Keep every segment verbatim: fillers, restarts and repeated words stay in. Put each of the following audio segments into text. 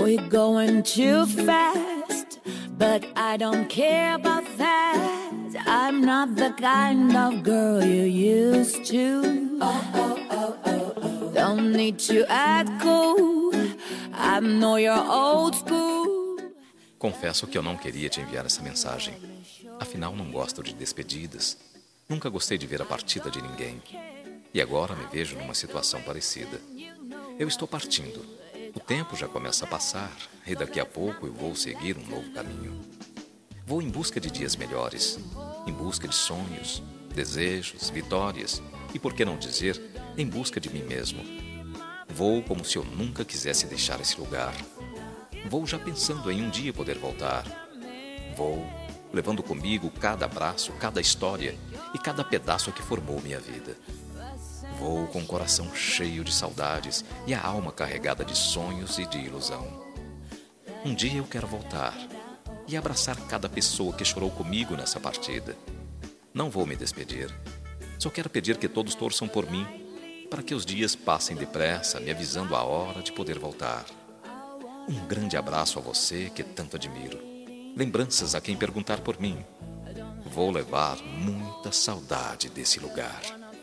We're going too fast, but I don't care about that. I'm not the kind of girl you used to. Oh, oh, oh, oh, oh. Don't need to act cool. I know you're old school. Confesso que eu não queria te enviar essa mensagem. Afinal, não gosto de despedidas. Nunca gostei de ver a partida de ninguém. E agora me vejo numa situação parecida. Eu estou partindo. O tempo já começa a passar e daqui a pouco eu vou seguir um novo caminho. Vou em busca de dias melhores, em busca de sonhos, desejos, vitórias e, por que não dizer, em busca de mim mesmo. Vou como se eu nunca quisesse deixar esse lugar. Vou já pensando em um dia poder voltar. Vou levando comigo cada abraço, cada história e cada pedaço que formou minha vida. Vou com o coração cheio de saudades e a alma carregada de sonhos e de ilusão. Um dia eu quero voltar e abraçar cada pessoa que chorou comigo nessa partida. Não vou me despedir. Só quero pedir que todos torçam por mim, para que os dias passem depressa, me avisando a hora de poder voltar. Um grande abraço a você que tanto admiro. Lembranças a quem perguntar por mim. Vou levar muita saudade desse lugar.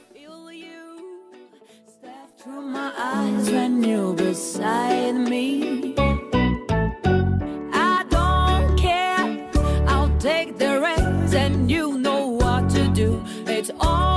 Through my eyes when you're beside me. I don't care, I'll take the reins and you know what to do. It's all